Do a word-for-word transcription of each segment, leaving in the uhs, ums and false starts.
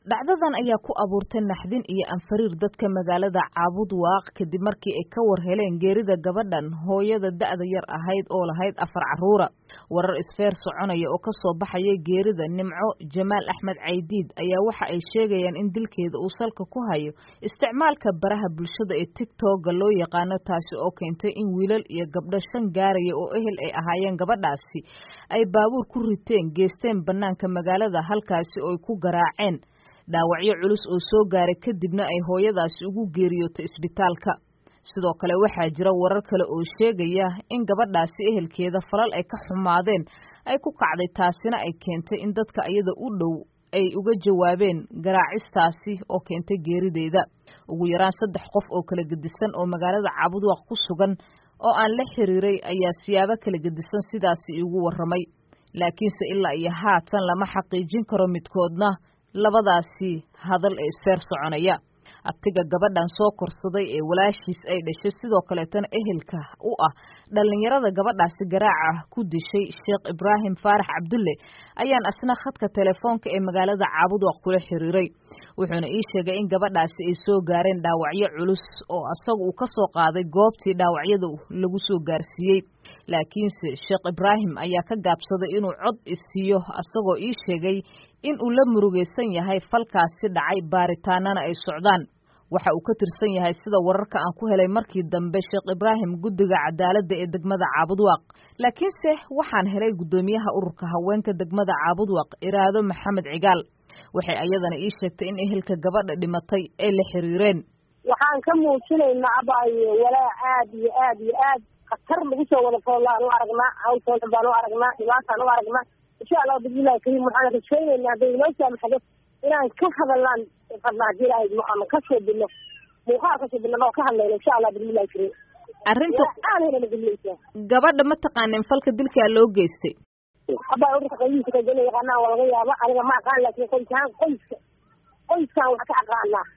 dhacdadan ayaa ku abuurtay naxdin iyo anfariir dadka magaalada Caabud Waaq kadib markii ay ka war heleen geerida gabadhan hooyada da'da yar ahayd oo lahayd afar caruura. Warar isfeer soconaya oo ka soo baxay geerida Nimco Jamaal Axmed Caydiid ayaa waxa ay sheegayaan in dilkeeda uu salka ku hayo isticmaalka baraha bulshada ee TikTok loo yaqaano, taasi oo keentay in wiilal iyo gabdho shan gaaraya oo ehel ay ahaayeen gabadhaasi ay baabuur ku riteen geesteen banaanka magaalada, halkaasi oo ay ku garaaceen dhaawacyo culus oo soo gaaray kadibna ay hooyadaasi ugu geeriyootay isbitaalka. Sidoo kale waxaa jira warar kale oo sheegaya in gabadhaasi ehelkeeda falal ay ka xumaadeen ay ku kacday, taasina ay keentay in dadka iyada u dhow ay uga jawaabeen garaacistaasi oo keentay geerideeda. Ugu yaraan saddex qof oo kala gedisan oo magaalada Caabud Waaq ku sugan oo aan la xiriiray ayaa siyaabo kala gedisan sidaasi igu warramay, laakiinse ilaa iyo haatan lama xaqiijin karo midkoodna labadaasi hadal ee isfeer soconaya. Abtiga gabadhan soo korsaday ee walaashiis ay dhashay sidoo kale tan ehelka u ah dhalinyarada gabadhaasi garaaca ku dishay Sheekh Ibraahim Faarax Cabdulle ayaan asna khadka telefoonka ee magaalada Caabud Waaq kula xiriiray. Wuxuuna ii sheegay in gabadhaasi ay soo gaareen dhaawacyo culus oo asagu uu ka soo qaaday goobtii dhaawacyada lagu soo gaarsiiyey, laakiinse Sheekh Ibraahim ayaa ka gaabsaday inuu cod isiiyo asagoo ii sheegay in uu la murugaysan yahay falkaasi dhacay, baaritaanana ay socdaan. Waxa uu ka tirsan yahay sida wararka aan ku helay markii dambe Sheekh Ibraahim guddiga cadaaladda ee degmada Caabud Waaq, laakiinse waxaan helay gudoomiyaha ururka haweenka degmada Caabud Waaq Iraado Maxamed Cigaal. Waxay ayadana ii sheegtay in ehelka gabadha dhimatay ay la xiriireen. waxaan ka muujinaynaa abaayo walaa aad iyo aad iyo aad khatar lagu soo wada foolaan u aragnaa, hawsoodan baan u aragnaa, dhibaataan u aragnaa. insha allah bismillahi kariim waxaan rajaynaynaa hadday inoo saamaxdo inaan ka hadalnaan fadnaa jiraahayd ama ka soo bilno muuqaal ka soo bilno oo ka hadlayno insha allah bismillahi kariim. arrinta aanayna gudlaysaa gabadha ma taqaanin falka dilkaa loo geystay? abaa ururka qaybihiisa ka jala yaqaanaa waa laga yaaba, aniga ma aqaan, laakiin qoyskaan qoyska qoyskaan wax ka aqaanaa.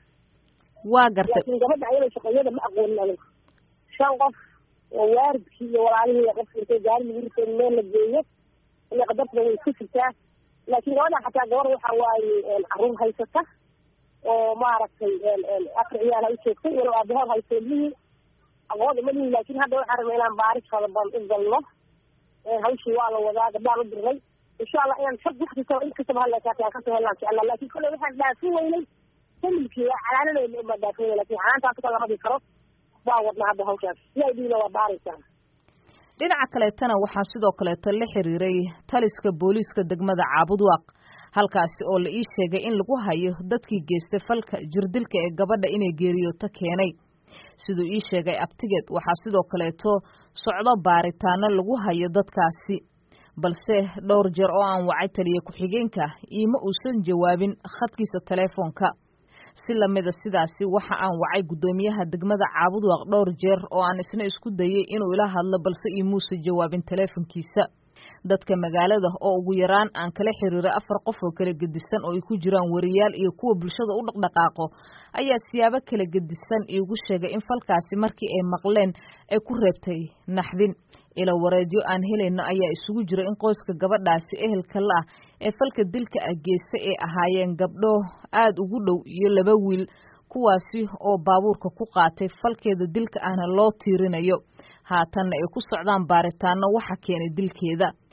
waa gartay, laakiin gabadha ayada shaqeeyada ma aqoonin aniga. shan qof oo waaridkii iyo walaalihii qof intay gaari lagu riteen meel la geeyo iyo qadartuna way isku jirtaa, laakiin gabadha xataa gabar waxa waaye caruur haysata oo maaragtay afar ciyaal ha u joogtay walow aabahood haysto ilmihii aqoon uma lihin, laakiin hadda waxaan rabnay inaan baaris fadaban u galno. hawshii waa la wadaa, gabdhaan u dirnay insha allah inaan sab wax kastaba in kastaba halleekaata aan kasoo helnaa insha allah. laakiin kolley waxaan dhaafin weynay familkii waa calaanadeyna uma dhaafin weynay, laakiin calaantaas ka lama dhigi karo waa wadnaa hadda hawshaas si ay dhiina waa baaraysaa. dhinaca kaleetana waxaa sidoo kaleeto la xiriiray taliska booliiska degmada Caabud Waaq, halkaasi oo la ii sheegay in lagu hayo dadkii geystay falka jirdilka ee gabadha inay geeriyooto keenay. siduu ii sheegay abtigeed waxaa sidoo kaleeto socdo baaritaano lagu hayo dadkaasi, balse dhowr jeer oo aan wacay taliye ku-xigeenka iima uusan jawaabin khadkiisa telefoonka. si lamida sidaasi waxa aan wacay gudoomiyaha degmada Caabud Waaq dhowr jeer oo aan isna isku dayay inuu ila hadlo, balse iimuusan jawaabin telefoonkiisa. dadka magaalada oo ugu yaraan aan kala xiriiray afar qof oo kala gedisan oo ay ku jiraan wariyaal iyo kuwa bulshada u dhaqdhaqaaqo ayaa siyaabo kala gedisan iigu sheegay in falkaasi markii ay maqleen ay ku reebtay naxdin. ila wareedyo aan helayno ayaa isugu jira in qoyska gabadhaasi ehelka la ah ee falka dilka ah geystay ay ahaayeen gabdho aad ugu dhow iyo laba wiil, kuwaasi oo baabuurka ku qaatay falkeeda dilka ahna loo tiirinayo, haatanna ay ku socdaan baaritaano waxa keenay dilkeeda.